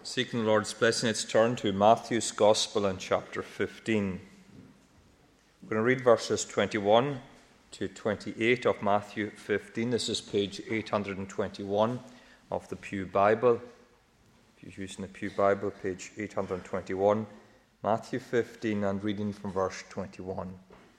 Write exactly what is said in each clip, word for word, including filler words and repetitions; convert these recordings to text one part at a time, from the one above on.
Seeking the Lord's blessing, let's turn to Matthew's Gospel and chapter fifteen. We're going to read verses twenty-one to twenty-eight of Matthew fifteen. This is page eight hundred twenty-one of the Pew Bible. If you're using the Pew Bible, page eight hundred twenty-one, Matthew fifteen, and reading from verse twenty-one.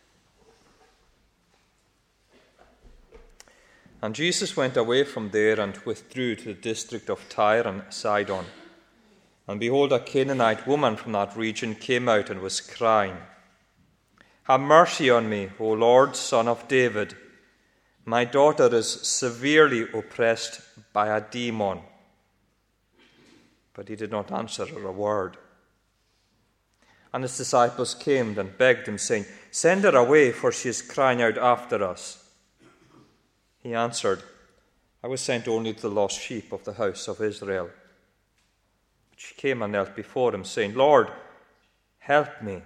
And Jesus went away from there and withdrew to the district of Tyre and Sidon. And behold, a Canaanite woman from that region came out and was crying, "Have mercy on me, O Lord, Son of David. My daughter is severely oppressed by a demon." But he did not answer her a word. And his disciples came and begged him, saying, "Send her away, for she is crying out after us." He answered, "I was sent only to the lost sheep of the house of Israel." She came and knelt before him, saying, "Lord, help me."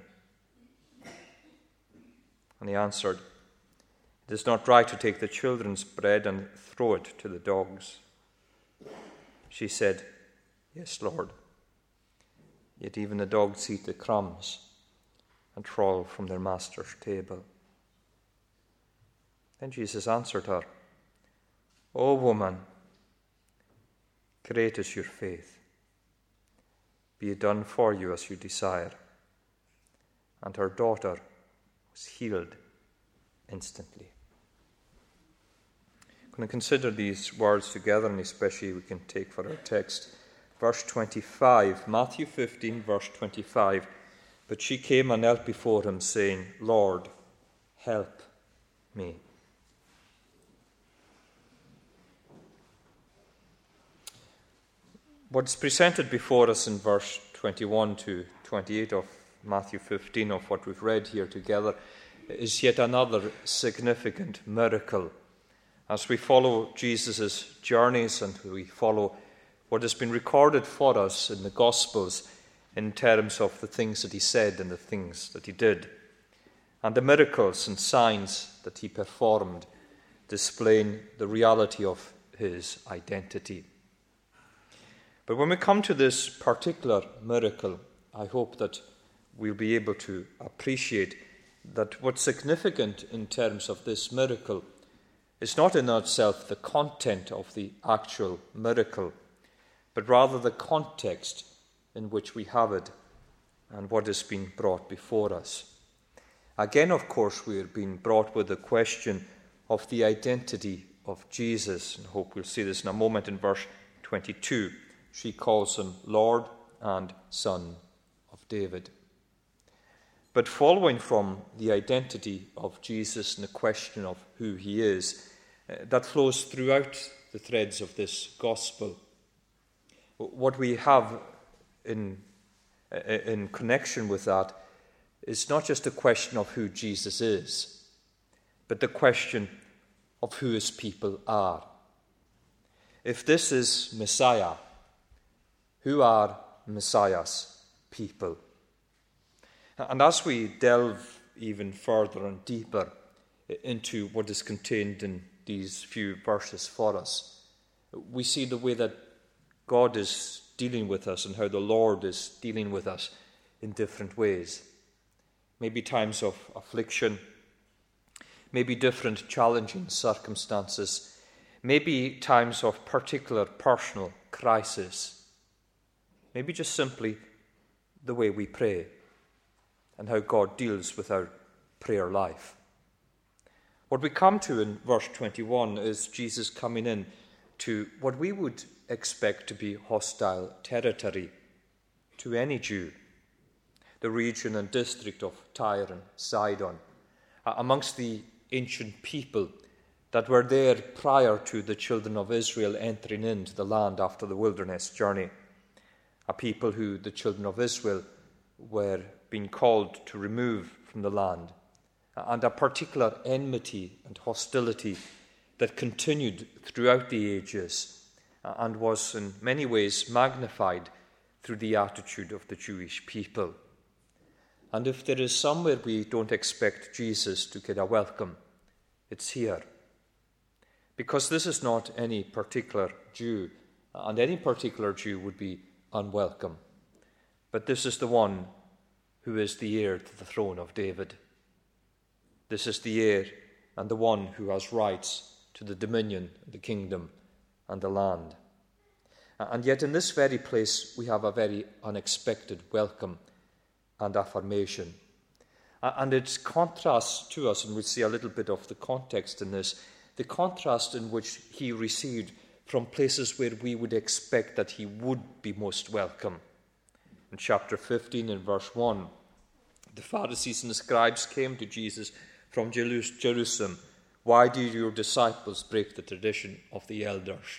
And he answered, "It is not right to take the children's bread and throw it to the dogs." She said, "Yes, Lord. Yet even the dogs eat the crumbs and crawl from their master's table." Then Jesus answered her, "O woman, great is your faith. Be it done for you as you desire." And her daughter was healed instantly. I'm going to consider these words together, and especially we can take for our text verse twenty-five, Matthew fifteen, verse twenty-five. But she came and knelt before him, saying, "Lord, help me." What's presented before us in verse twenty-one to twenty-eight of Matthew fifteen, of what we've read here together, is yet another significant miracle. As we follow Jesus' journeys and we follow what has been recorded for us in the Gospels in terms of the things that he said and the things that he did, and the miracles and signs that he performed, displaying the reality of his identity. But when we come to this particular miracle, I hope that we'll be able to appreciate that what's significant in terms of this miracle is not in itself the content of the actual miracle, but rather the context in which we have it and what is being brought before us. Again, of course, we are being brought with the question of the identity of Jesus. And I hope we'll see this in a moment in verse twenty-two. She calls him Lord and Son of David. But following from the identity of Jesus and the question of who he is, uh, that flows throughout the threads of this gospel. What we have in, uh, in connection with that is not just a question of who Jesus is, but the question of who his people are. If this is Messiah, who are Messiah's people? And as we delve even further and deeper into what is contained in these few verses for us, we see the way that God is dealing with us and how the Lord is dealing with us in different ways. Maybe times of affliction, maybe different challenging circumstances, maybe times of particular personal crisis. Maybe just simply the way we pray and how God deals with our prayer life. What we come to in verse twenty-one is Jesus coming in to what we would expect to be hostile territory to any Jew, the region and district of Tyre and Sidon, amongst the ancient people that were there prior to the children of Israel entering into the land after the wilderness journey. A people who the children of Israel were being called to remove from the land, and a particular enmity and hostility that continued throughout the ages and was in many ways magnified through the attitude of the Jewish people. And if there is somewhere we don't expect Jesus to get a welcome, it's here. Because this is not any particular Jew, and any particular Jew would be unwelcome. But this is the one who is the heir to the throne of David. This is the heir and the one who has rights to the dominion, the kingdom, and the land. And yet in this very place we have a very unexpected welcome and affirmation. And it contrasts to us, and we'll see a little bit of the context in this, the contrast in which he received from places where we would expect that he would be most welcome. In chapter fifteen, in verse one, the Pharisees and the scribes came to Jesus from Jerusalem. Why do your disciples break the tradition of the elders?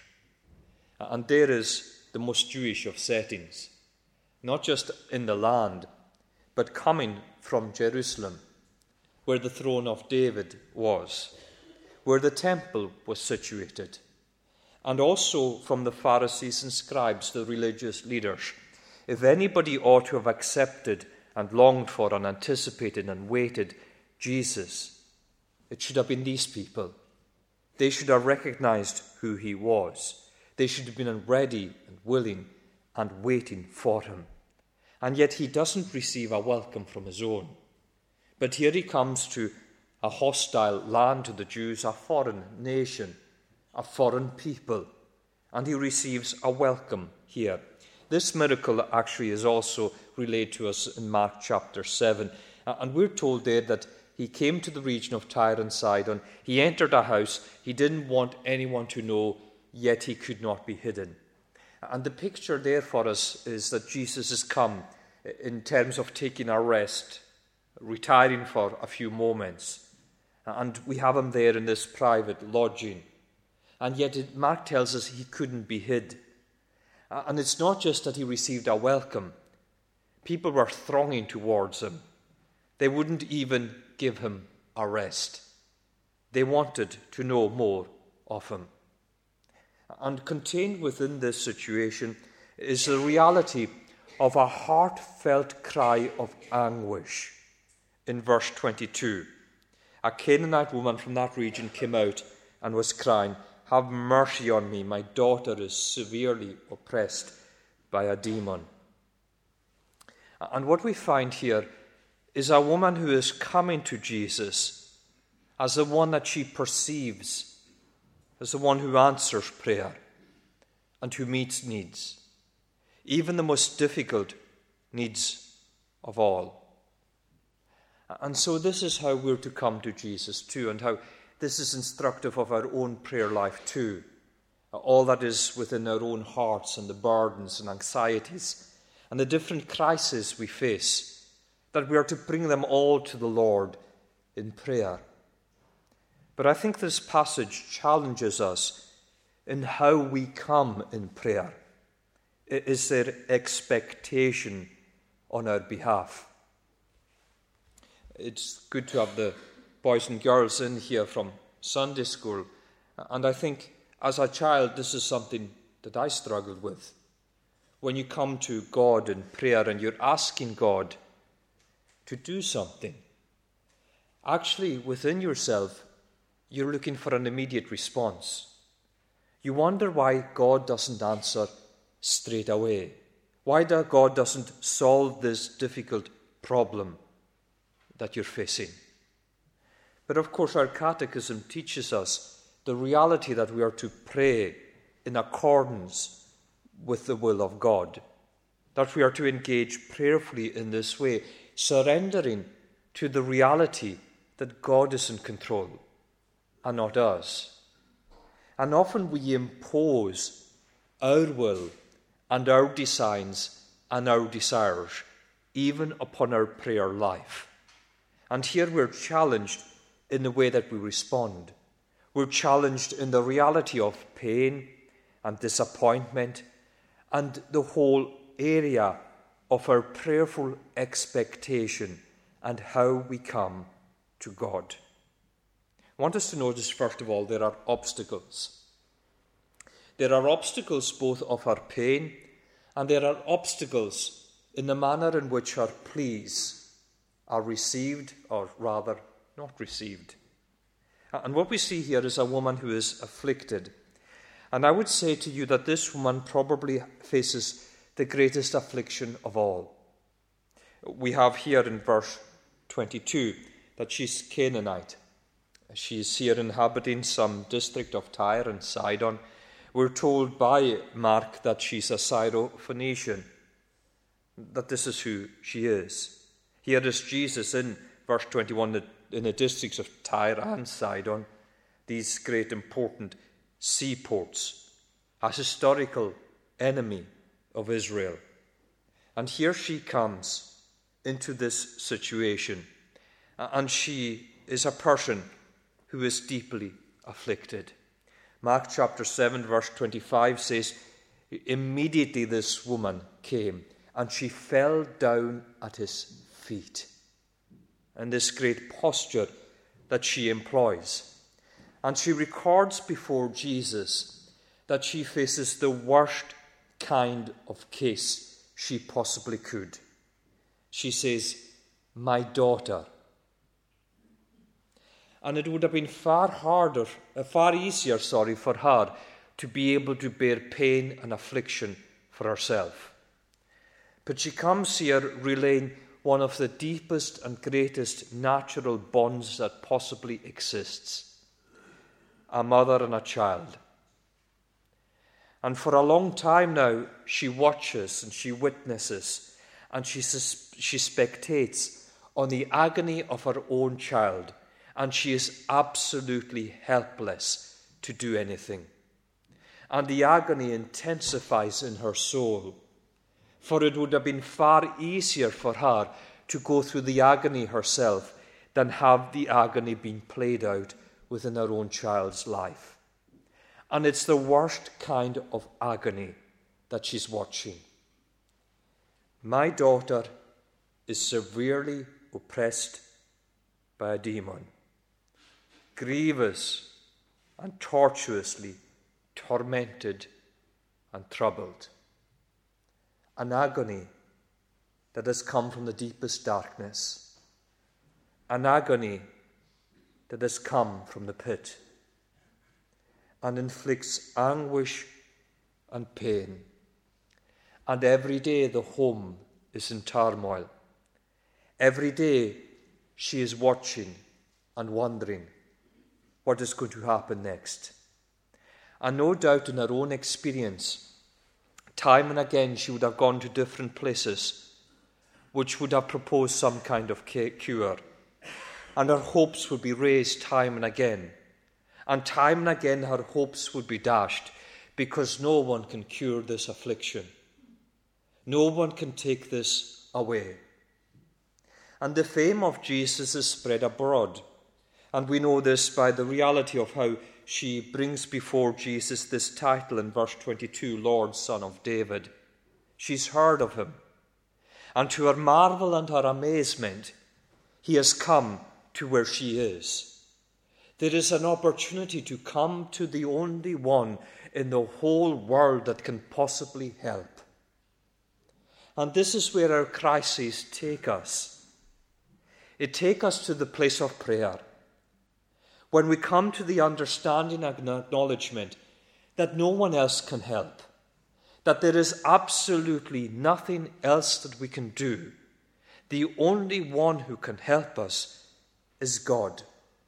And there is the most Jewish of settings, not just in the land, but coming from Jerusalem, where the throne of David was, where the temple was situated, and also from the Pharisees and scribes, the religious leaders. If anybody ought to have accepted and longed for and anticipated and waited Jesus, it should have been these people. They should have recognized who he was. They should have been ready and willing and waiting for him. And yet he doesn't receive a welcome from his own. But here he comes to a hostile land to the Jews, a foreign nation, a foreign people, and he receives a welcome here. This miracle actually is also relayed to us in Mark chapter seven, and we're told there that he came to the region of Tyre and Sidon. He entered a house. He didn't want anyone to know, yet he could not be hidden. And the picture there for us is that Jesus has come in terms of taking a rest, retiring for a few moments. And we have him there in this private lodging. And yet it, Mark tells us he couldn't be hid. And it's not just that he received a welcome. People were thronging towards him. They wouldn't even give him a rest. They wanted to know more of him. And contained within this situation is the reality of a heartfelt cry of anguish. In verse twenty-two, a Canaanite woman from that region came out and was crying, "Have mercy on me, my daughter is severely oppressed by a demon." And what we find here is a woman who is coming to Jesus as the one that she perceives as the one who answers prayer and who meets needs, even the most difficult needs of all. And so this is how we're to come to Jesus too, and how this is instructive of our own prayer life too. All that is within our own hearts and the burdens and anxieties and the different crises we face, that we are to bring them all to the Lord in prayer. But I think this passage challenges us in how we come in prayer. Is there expectation on our behalf? It's good to have the boys and girls in here from Sunday school, and I think as a child this is something that I struggled with. When you come to God in prayer and you're asking God to do something, actually within yourself you're looking for an immediate response. You wonder why God doesn't answer straight away, why God doesn't solve this difficult problem that you're facing. But of course our catechism teaches us the reality that we are to pray in accordance with the will of God, that we are to engage prayerfully in this way, surrendering to the reality that God is in control and not us. And often we impose our will and our designs and our desires even upon our prayer life. And here we're challenged in the way that we respond. We're challenged in the reality of pain and disappointment and the whole area of our prayerful expectation and how we come to God. I want us to notice, first of all, there are obstacles. There are obstacles both of our pain, and there are obstacles in the manner in which our pleas are received, or rather not received. And what we see here is a woman who is afflicted. And I would say to you that this woman probably faces the greatest affliction of all. We have here in verse twenty-two that she's Canaanite. She's here inhabiting some district of Tyre and Sidon. We're told by Mark that she's a Syro-Phoenician, that this is who she is. Here is Jesus in verse twenty-one in the districts of Tyre and Sidon, these great important seaports, a historical enemy of Israel. And here she comes into this situation, and she is a person who is deeply afflicted. Mark chapter seven verse twenty-five says, immediately this woman came and she fell down at his feet. And this great posture that she employs. And she records before Jesus that she faces the worst kind of case she possibly could. She says, my daughter. And it would have been far harder, uh, far easier, sorry, for her to be able to bear pain and affliction for herself. But she comes here relaying one of the deepest and greatest natural bonds that possibly exists. A mother and a child. And for a long time now, she watches and she witnesses and she, she spectates on the agony of her own child, and she is absolutely helpless to do anything. And the agony intensifies in her soul, for it would have been far easier for her to go through the agony herself than have the agony been played out within her own child's life. And it's the worst kind of agony that she's watching. My daughter is severely oppressed by a demon, grievous and tortuously tormented and troubled. An agony that has come from the deepest darkness. An agony that has come from the pit and inflicts anguish and pain. And every day the home is in turmoil. Every day she is watching and wondering what is going to happen next. And no doubt in her own experience, time and again she would have gone to different places which would have proposed some kind of cure. And her hopes would be raised time and again. And time and again her hopes would be dashed, because no one can cure this affliction. No one can take this away. And the fame of Jesus is spread abroad. And we know this by the reality of how she brings before Jesus this title in verse twenty-two, Lord, Son of David. She's heard of him. And to her marvel and her amazement, he has come to where she is. There is an opportunity to come to the only one in the whole world that can possibly help. And this is where our crises take us. It takes us to the place of prayer. When we come to the understanding and acknowledgement that no one else can help, that there is absolutely nothing else that we can do, the only one who can help us is God.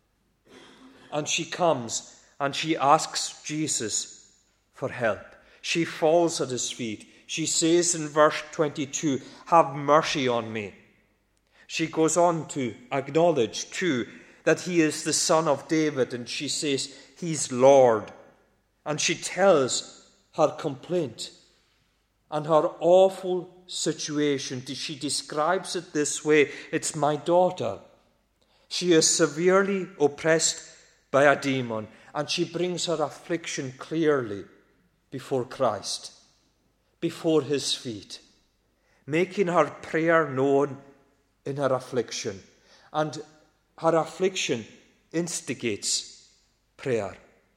And she comes and she asks Jesus for help. She falls at his feet. She says in verse twenty-two, have mercy on me. She goes on to acknowledge too that he is the Son of David, and she says he's Lord. And she tells her complaint and her awful situation. She describes it this way: it's my daughter. She is severely oppressed by a demon, and she brings her affliction clearly before Christ, before his feet, making her prayer known in her affliction. And her affliction instigates prayer.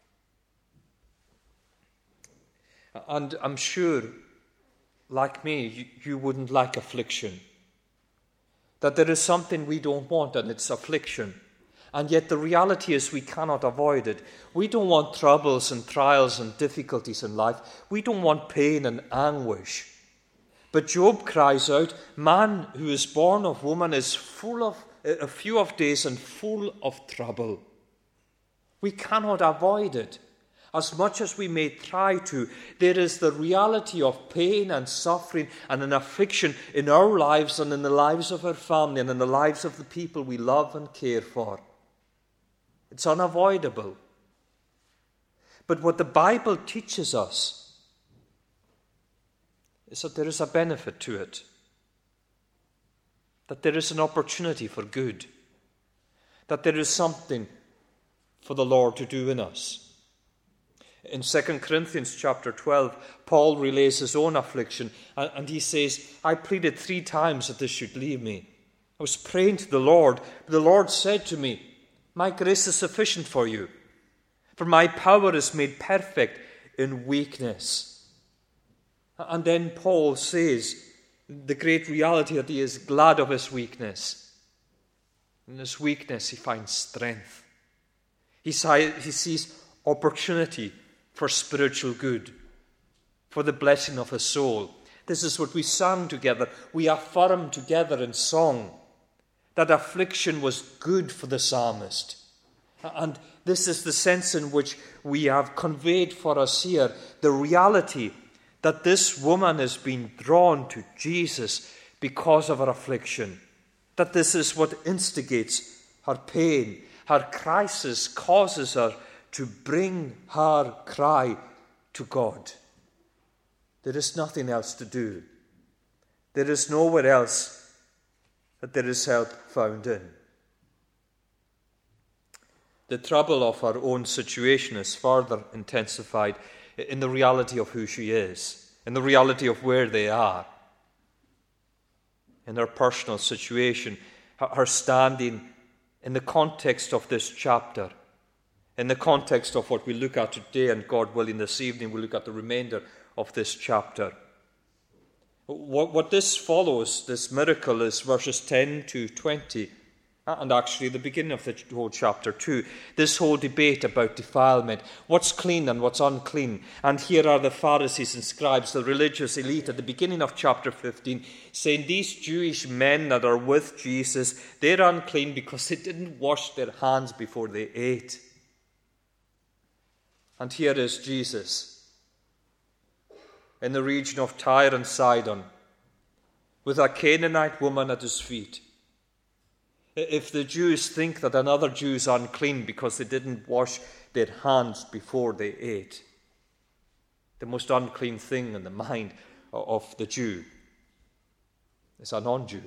And I'm sure, like me, you, you wouldn't like affliction. That there is something we don't want, and it's affliction. And yet the reality is we cannot avoid it. We don't want troubles and trials and difficulties in life. We don't want pain and anguish. But Job cries out, man who is born of woman is full of, a few of days and full of trouble. We cannot avoid it. As much as we may try to, there is the reality of pain and suffering and an affliction in our lives and in the lives of our family and in the lives of the people we love and care for. It's unavoidable. But what the Bible teaches us is that there is a benefit to it, that there is an opportunity for good, that there is something for the Lord to do in us. In Second Corinthians chapter twelve, Paul relays his own affliction, and he says, I pleaded three times that this should leave me. I was praying to the Lord, but the Lord said to me, my grace is sufficient for you, for my power is made perfect in weakness. And then Paul says the great reality that he is glad of his weakness. In his weakness he finds strength. He sees opportunity for spiritual good, for the blessing of his soul. This is what we sang together. We affirm together in song that affliction was good for the psalmist. And this is the sense in which we have conveyed for us here the reality that this woman has been drawn to Jesus because of her affliction, that this is what instigates her pain. Her crisis causes her to bring her cry to God. There is nothing else to do. There is nowhere else that there is help found in. The trouble of her own situation is further intensified in the reality of who she is, in the reality of where they are, in her personal situation, her standing in the context of this chapter, in the context of what we look at today, and God willing this evening we'll look at the remainder of this chapter. What, what this follows, this miracle, is verses ten to twenty, and actually the beginning of the whole chapter too. This whole debate about defilement, what's clean and what's unclean. And here are the Pharisees and scribes, the religious elite, at the beginning of chapter fifteen, saying these Jewish men that are with Jesus, they're unclean because they didn't wash their hands before they ate. And here is Jesus in the region of Tyre and Sidon with a Canaanite woman at his feet. If the Jews think that another Jew is unclean because they didn't wash their hands before they ate, the most unclean thing in the mind of the Jew is a non-Jew.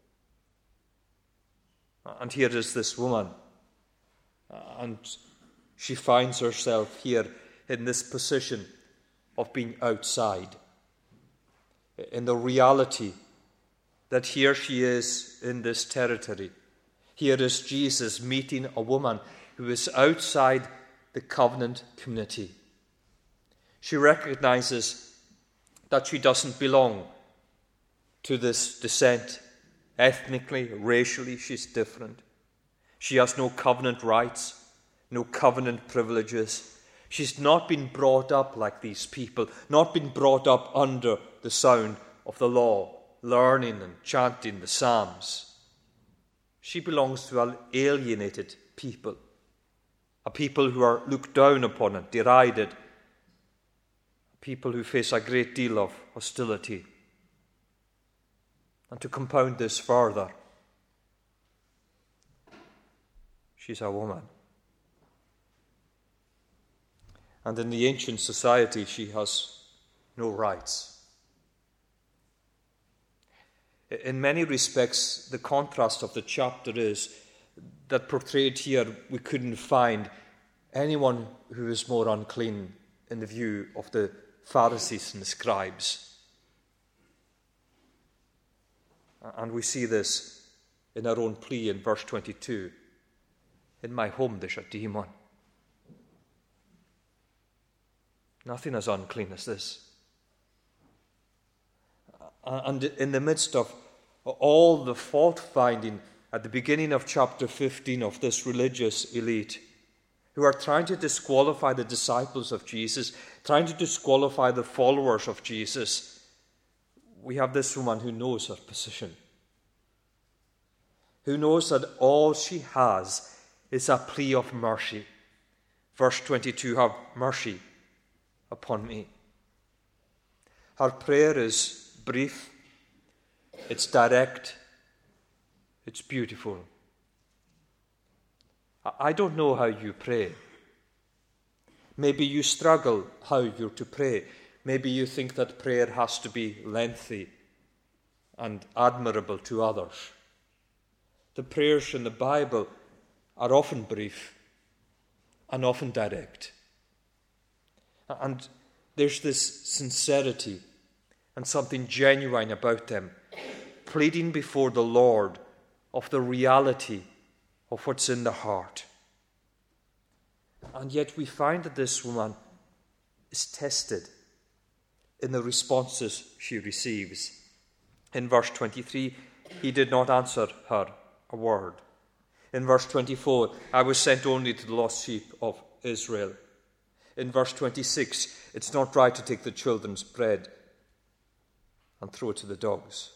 And here is this woman, and she finds herself here in this position of being outside, in the reality that here she is in this territory. Here is Jesus meeting a woman who is outside the covenant community. She recognizes that she doesn't belong to this descent. Ethnically, racially, she's different. She has no covenant rights, no covenant privileges. She's not been brought up like these people, not been brought up under the sound of the law, learning and chanting the Psalms. She belongs to an alienated people, a people who are looked down upon and derided, people who face a great deal of hostility. And to compound this further, she's a woman. And in the ancient society, she has no rights. In many respects, the contrast of the chapter is that portrayed here, we couldn't find anyone who is more unclean in the view of the Pharisees and the scribes. And we see this in our own plea in verse twenty-two. In my home there's a demon. Nothing as unclean as this. And in the midst of all the fault-finding at the beginning of chapter fifteen of this religious elite, who are trying to disqualify the disciples of Jesus, trying to disqualify the followers of Jesus, we have this woman who knows her position, who knows that all she has is a plea of mercy. Verse twenty-two, have mercy upon me. Her prayer is brief, it's direct, it's beautiful. I don't know how you pray. Maybe you struggle how you're to pray. Maybe you think that prayer has to be lengthy and admirable to others. The prayers in the Bible are often brief and often direct. And there's this sincerity and something genuine about them, pleading before the Lord of the reality of what's in the heart. And yet we find that this woman is tested in the responses she receives. In verse twenty-three, he did not answer her a word. In verse twenty-four, I was sent only to the lost sheep of Israel. In verse twenty-six, it's not right to take the children's bread and throw it to the dogs.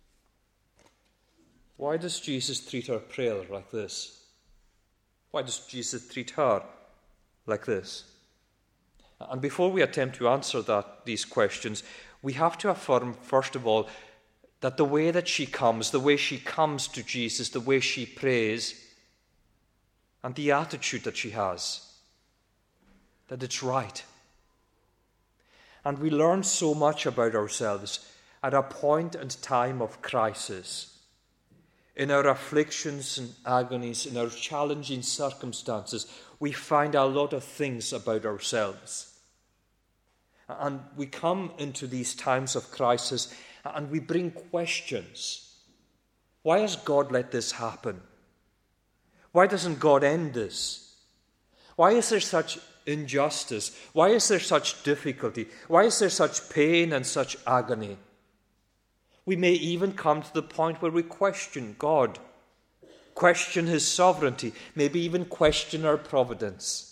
Why does Jesus treat her prayer like this? Why does Jesus treat her like this? And before we attempt to answer that, these questions, we have to affirm, first of all, that the way that she comes, the way she comes to Jesus, the way she prays, and the attitude that she has, that it's right. And we learn so much about ourselves at a point and time of crisis. In our afflictions and agonies, in our challenging circumstances, we find a lot of things about ourselves. And we come into these times of crisis and we bring questions. Why has God let this happen? Why doesn't God end this? Why is there such injustice? Why is there such difficulty? Why is there such pain and such agony? We may even come to the point where we question God, question his sovereignty, maybe even question our providence.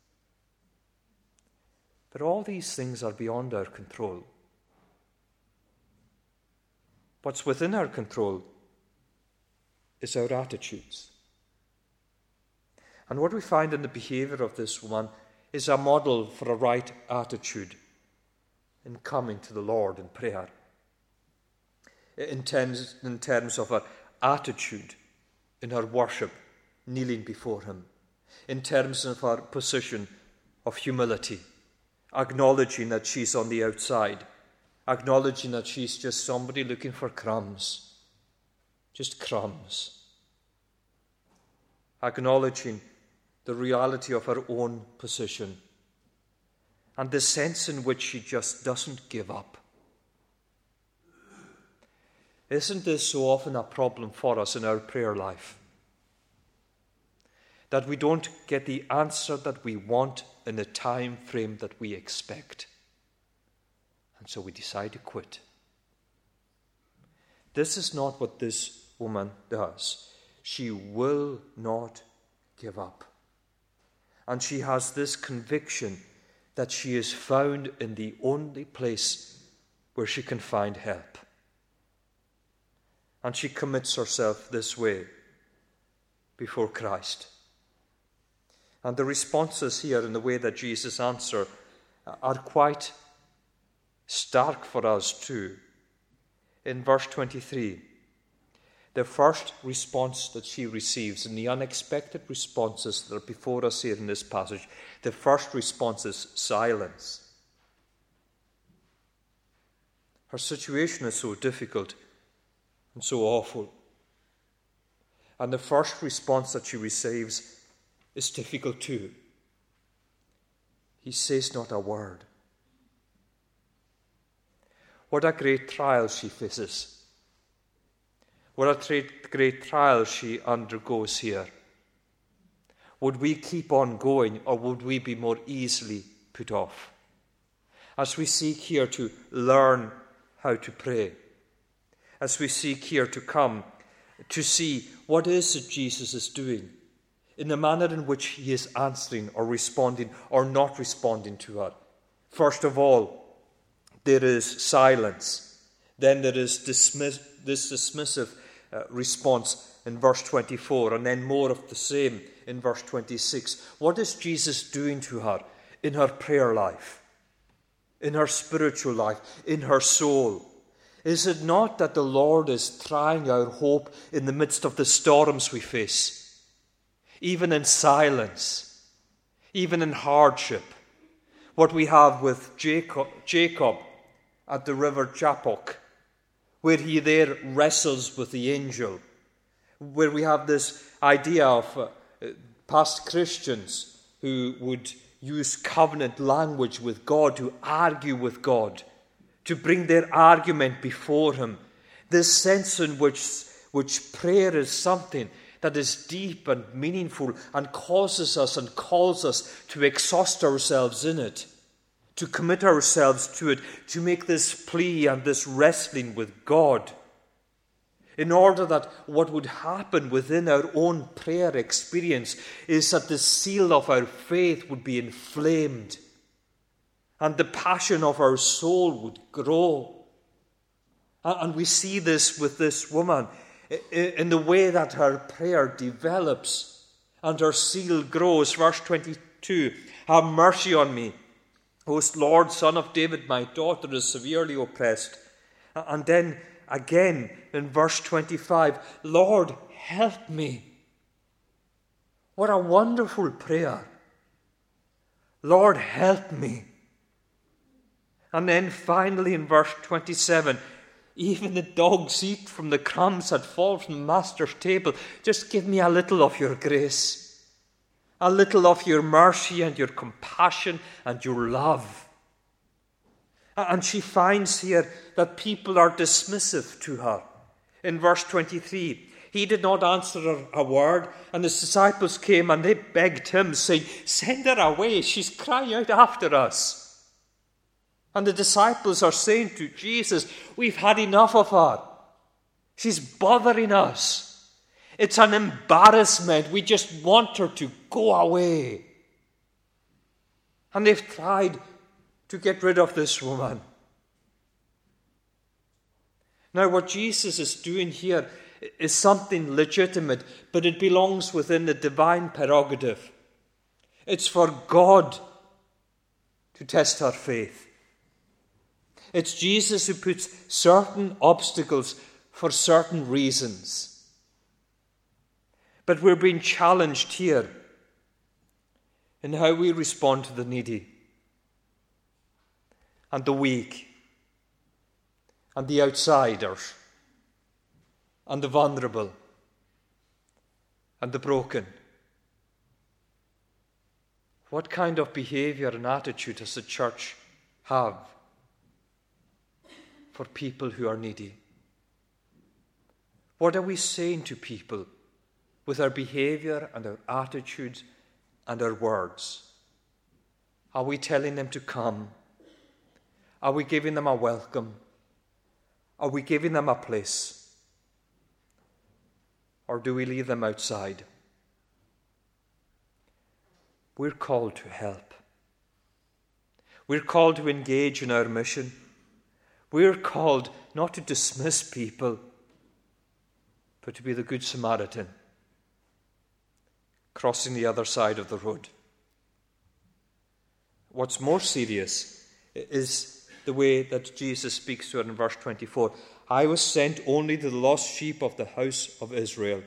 But all these things are beyond our control. What's within our control is our attitudes. And what we find in the behavior of this woman is a model for a right attitude in coming to the Lord in prayer. In terms, in terms of her attitude in her worship, kneeling before him. In terms of her position of humility, acknowledging that she's on the outside, acknowledging that she's just somebody looking for crumbs, just crumbs. Acknowledging the reality of her own position and the sense in which she just doesn't give up. Isn't this so often a problem for us in our prayer life? That we don't get the answer that we want in the time frame that we expect. And so we decide to quit. This is not what this woman does. She will not give up. And she has this conviction that she is found in the only place where she can find help. And she commits herself this way before Christ. And the responses here in the way that Jesus answers are quite stark for us too. In verse twenty-three, the first response that she receives, and the unexpected responses that are before us here in this passage, the first response is silence. Her situation is so difficult and so awful. And the first response that she receives is difficult too. He says not a word. What a great trial she faces. What a great, great trial she undergoes here. Would we keep on going, or would we be more easily put off? As we seek here to learn how to pray, as we seek here to come to see what is it Jesus is doing in the manner in which he is answering or responding or not responding to her. First of all, there is silence. Then there is dismiss, this dismissive uh, response in verse twenty-four, and then more of the same in verse twenty-six. What is Jesus doing to her in her prayer life, in her spiritual life, in her soul? Is it not that the Lord is trying our hope in the midst of the storms we face, even in silence, even in hardship? What we have with Jacob, Jacob at the river Jabbok, where he there wrestles with the angel, where we have this idea of uh, past Christians who would use covenant language with God, to argue with God, to bring their argument before him. This sense in which, which prayer is something that is deep and meaningful and causes us and calls us to exhaust ourselves in it, to commit ourselves to it, to make this plea and this wrestling with God, in order that what would happen within our own prayer experience is that the seal of our faith would be inflamed and the passion of our soul would grow. And we see this with this woman in the way that her prayer develops and her seal grows. Verse twenty-two, have mercy on me, O Lord, Son of David, my daughter is severely oppressed. And then again in verse twenty-five, Lord, help me. What a wonderful prayer. Lord, help me. And then finally in verse twenty-seven, even the dogs eat from the crumbs that fall from the master's table. Just give me a little of your grace, a little of your mercy and your compassion and your love. And she finds here that people are dismissive to her. In verse twenty-three, he did not answer her a word, and his disciples came and they begged him, saying, send her away, she's crying out after us. And the disciples are saying to Jesus, we've had enough of her. She's bothering us. It's an embarrassment. We just want her to go away. And they've tried to get rid of this woman. Now, what Jesus is doing here is something legitimate, but it belongs within the divine prerogative. It's for God to test her faith. It's Jesus who puts certain obstacles for certain reasons. But we're being challenged here in how we respond to the needy and the weak and the outsiders and the vulnerable and the broken. What kind of behavior and attitude does the church have for people who are needy? What are we saying to people with our behavior and our attitudes and our words? Are we telling them to come? Are we giving them a welcome? Are we giving them a place? Or do we leave them outside? We're called to help. We're called to engage in our mission. We're called not to dismiss people, but to be the Good Samaritan, crossing the other side of the road. What's more serious is the way that Jesus speaks to her in verse twenty-four. I was sent only to the lost sheep of the house of Israel.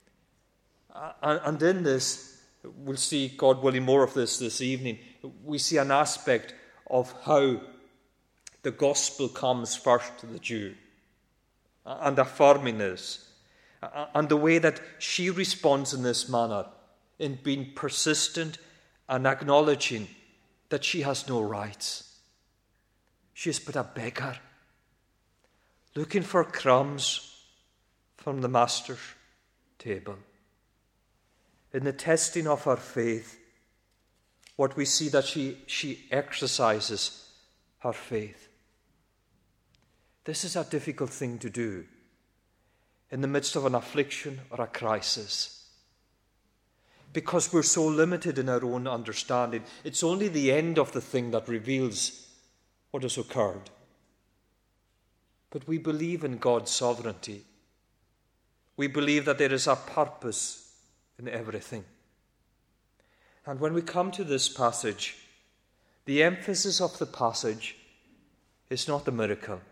And in this, we'll see, God willing, more of this this evening. We see an aspect of how the gospel comes first to the Jew, and affirming this, and the way that she responds in this manner, in being persistent and acknowledging that she has no rights. She is but a beggar, looking for crumbs from the master's table. In the testing of her faith, what we see that she, she exercises her faith. This is a difficult thing to do in the midst of an affliction or a crisis, because we're so limited in our own understanding. It's only the end of the thing that reveals what has occurred. But we believe in God's sovereignty. We believe that there is a purpose in everything. And when we come to this passage, the emphasis of the passage is not the miracle.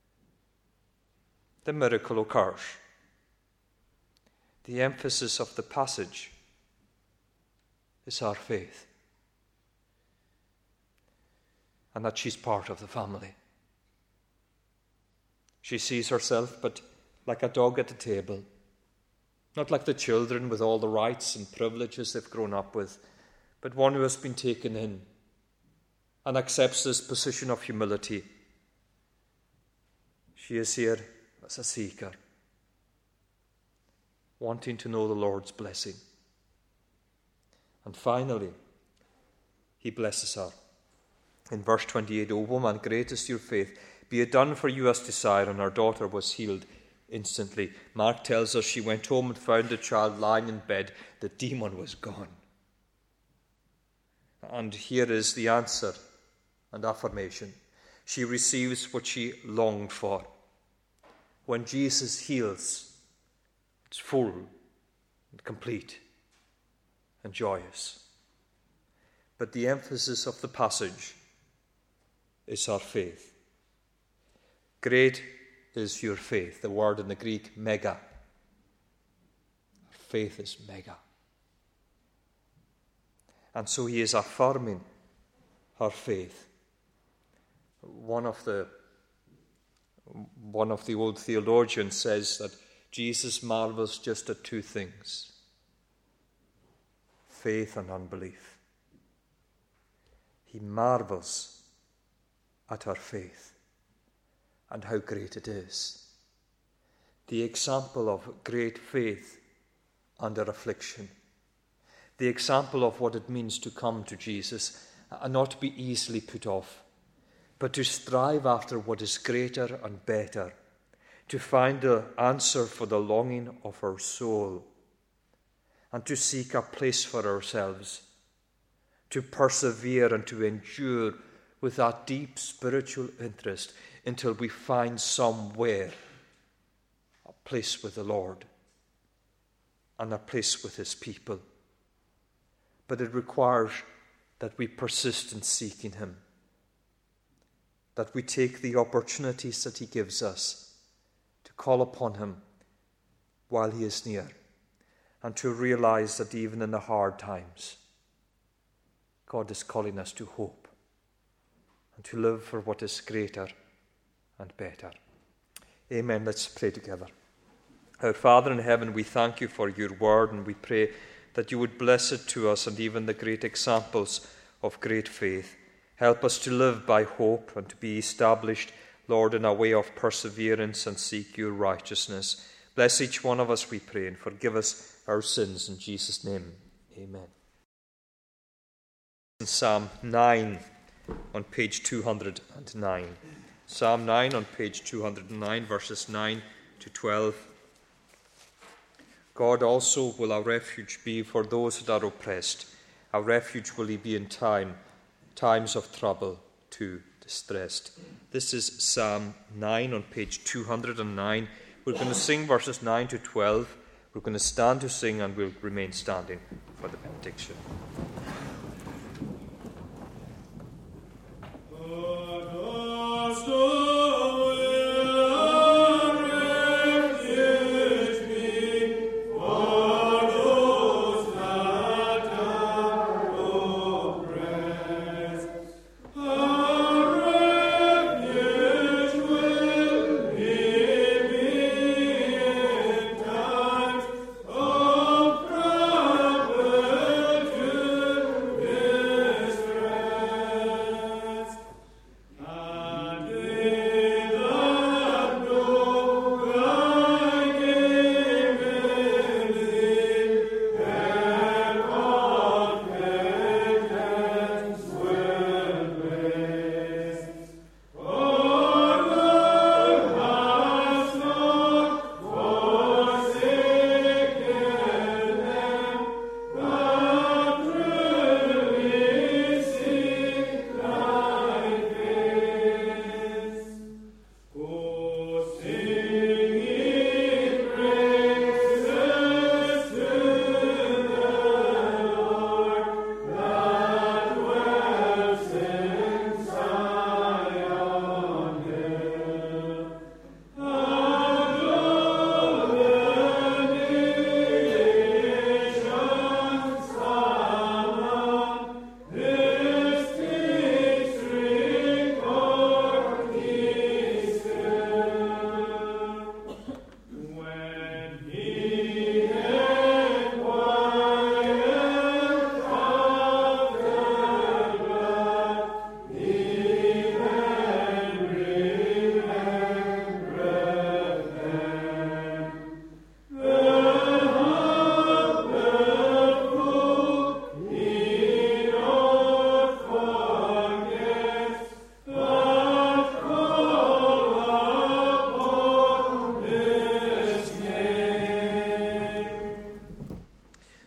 The miracle occurs. The emphasis of the passage is our faith, and that she's part of the family. She sees herself but like a dog at the table, not like the children with all the rights and privileges they've grown up with, but one who has been taken in and accepts this position of humility. She is here as a seeker, wanting to know the Lord's blessing. And finally, he blesses her. In verse twenty-eight, O woman, great is your faith. Be it done for you as desired. And her daughter was healed instantly. Mark tells us she went home and found the child lying in bed. The demon was gone. And here is the answer and affirmation. She receives what she longed for. When Jesus heals, it's full and complete and joyous. But the emphasis of the passage is our faith. Great is your faith. The word in the Greek, mega. Faith is mega. And so he is affirming her faith. One of the one of the old theologians says that Jesus marvels just at two things: faith and unbelief. He marvels at her faith and how great it is. The example of great faith under affliction. The example of what it means to come to Jesus and not to be easily put off, but to strive after what is greater and better, to find the answer for the longing of our soul, and to seek a place for ourselves, to persevere and to endure with that deep spiritual interest until we find somewhere a place with the Lord and a place with his people. But it requires that we persist in seeking him, that we take the opportunities that he gives us to call upon him while he is near, and to realize that even in the hard times, God is calling us to hope and to live for what is greater and better. Amen. Let's pray together. Our Father in heaven, we thank you for your word, and we pray that you would bless it to us, and even the great examples of great faith. Help us to live by hope and to be established, Lord, in a way of perseverance and seek your righteousness. Bless each one of us, we pray, and forgive us our sins. In Jesus' name, amen. In Psalm nine on page two hundred nine. Psalm nine on page two hundred nine, verses nine to twelve. God also will a refuge be for those that are oppressed. A refuge will he be in time, times of trouble to distressed. This is Psalm nine on page two hundred nine. We're going to sing verses nine to twelve. We're going to stand to sing, and we'll remain standing for the benediction. Oh,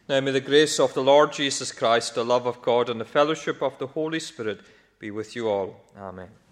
Now may the grace of the Lord Jesus Christ, the love of God, and the fellowship of the Holy Spirit be with you all. Amen.